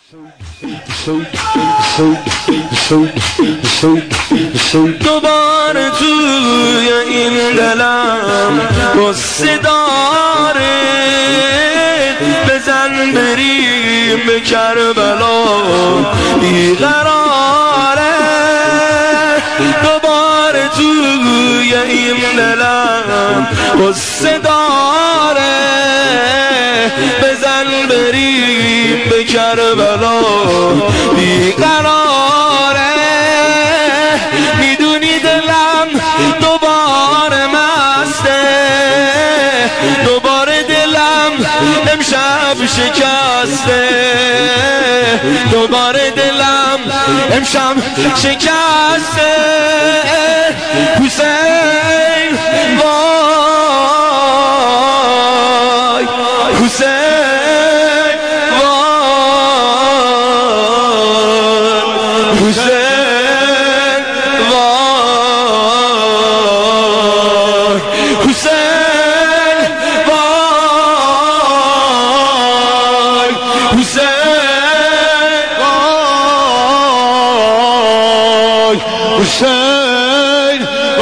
دوباره توی این دلم غصه داره، بزن بریم به کربلا بیقراره. دوباره توی این دلم غصه داره، بزن بریم به کربلا بیقراره. میدونی دلم دوباره مسته، دوباره دلم امشب شکسته، دوباره دلم امشب شکسته. حسین وای، حسین وای، حسین وای، حسین وای، حسین وای، حسین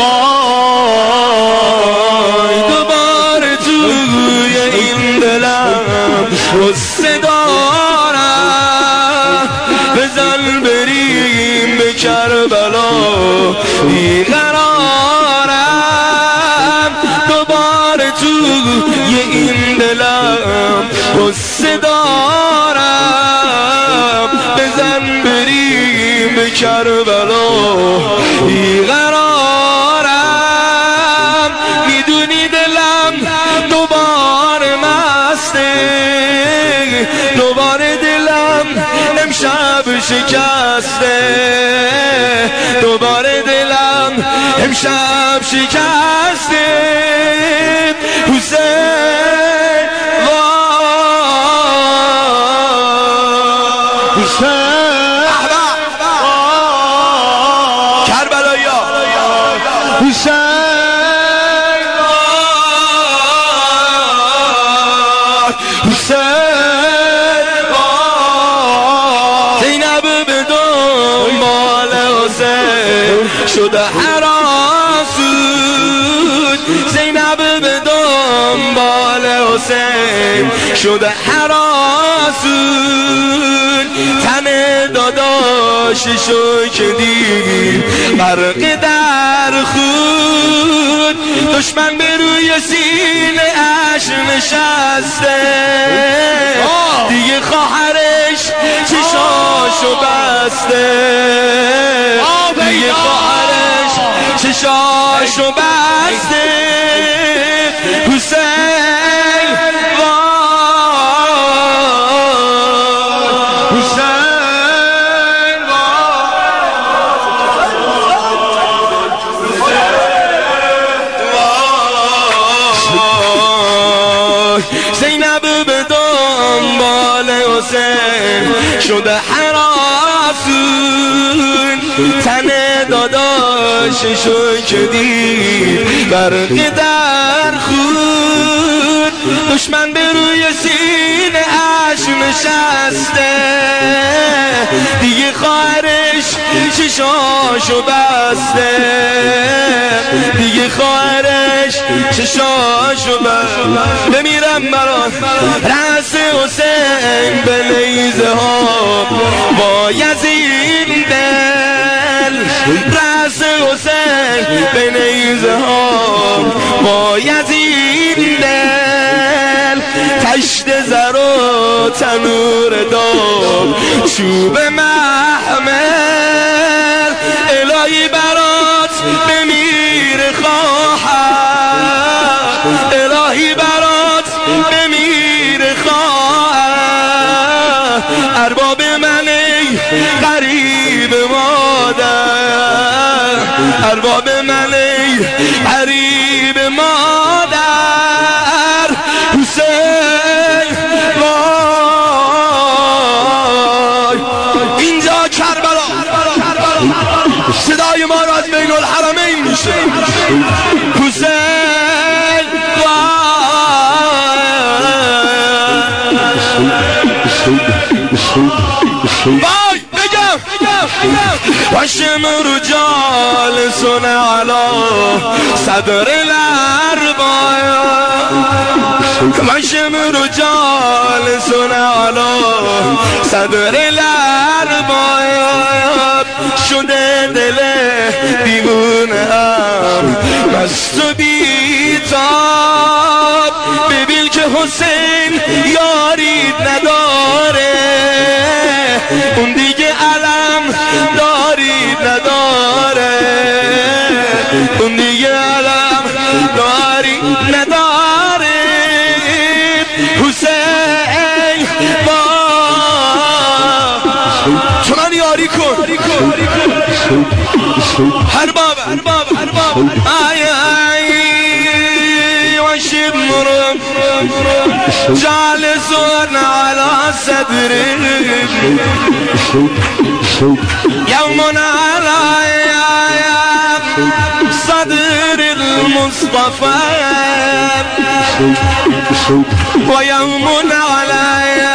وای. دوباره توی این دلم غصه دارم، بزن بریم به کربلا بیقرارم. دوباره توی این دلم غصه دارم، بزن بریم به کربلا بیقرارم. میدونی دلم دوباره مسته، دوباره دلم امشب شکسته، دوباره دلم امشب شکسته. حسین وای، حسین کربلایا، حسین وای، حسین وای. زینب به دنبال حسین شده هراسود، زینب به دنبال حسین شده هراسود. تن داداششو که دید غرق در خود، دشمن به روی سینه اش نشسته، دیگه خواهرش چشاشو بسته، دیگه خواهرش چشاشو بسته. حسین وای، حسین وای. زینب به دنبال حسین شده هراسون، تن داداششو که دید غرق در خود، دشمن به روی سینه اش نشسته، دیگه خواهرش چشاشو بسته، دیگه خواهرش چشاشو بسته. بمیرم برات رأس حسین به نیزه ها با یزید دل، رأس حسین به نیزه ها با یزید دل. تشت زر و تنور داغ چوب محمل، الهی برات بمیر خواهم، الهی برات بمیر خواهم. ارباب من ای غریب مادر، ارباب من ای غریب مادر. حسین وای، اینجا کربلا صدای ما را از بین الحرمین میشه. حسین وای. وای بگم وشمر جالسون علی صدر الاربعه وشمر جالسون علی صدر الاربعه شده دل دیوونه ام مست و بیتاب ببین که حسین یاری نداره اون دیگه علم داری نداره اون دیگه علم داری نداره حسین با تو من یاری کن هر باب آی وشمر جالسون على صدري يوم على صدر المصطفى ويوم على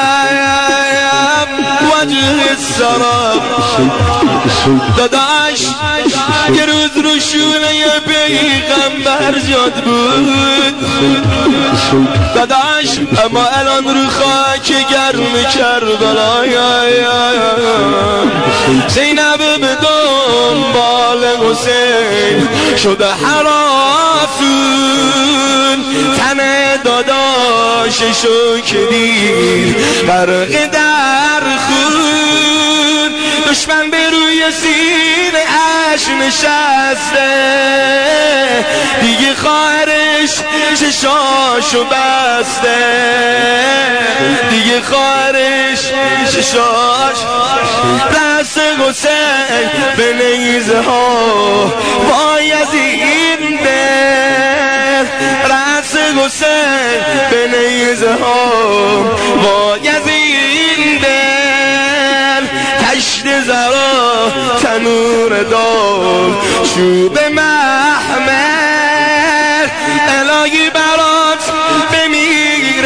وجه السراب داداش یه روز رو شونه پیغمبر جاد بود داداش اما الان رو خاک گرم کربلا زینب به دنبال حسین شده حراسون تن داداششو که دید غرق در خون دشمن به روی سینه اش نشسته دیگه خواهرش چشاشو بسته دیگه خواهرش چشاش دست حسین به نیزه ها بایزید دل رأس حسین به نیزه ها بایزید دل تشت زرا تنور دار چوب محمل الهی برات بمیر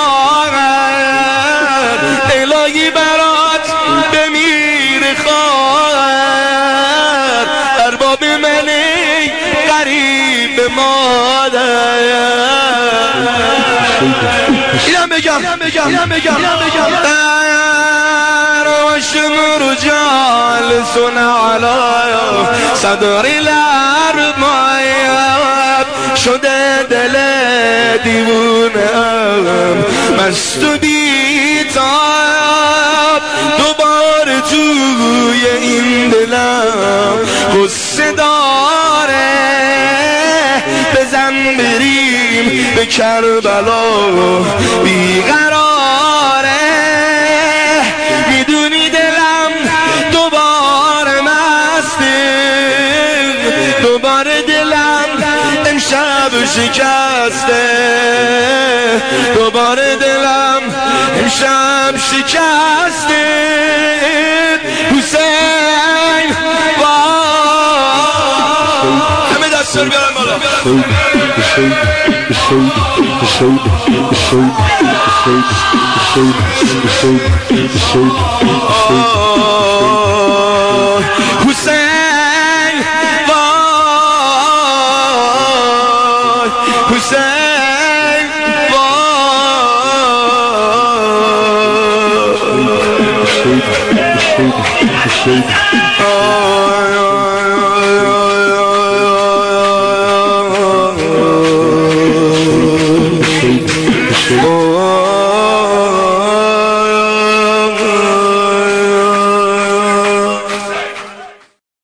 خواهر الهی برات بمیر خواهر ارباب منی قریب مادر اینم بگم وشمر جالسون علی صدر الاربعه شده دل دیوونم مست و بیتاب دوباره توی این دلم قصه داره بزن بریم به کربلا بیقراره میدونی دلم دوباره مسته دوباره دلم امشب شکسته دوباره دلم امشب شکسته حسین همه دست رو بیارم بالا حسین وای حسین وای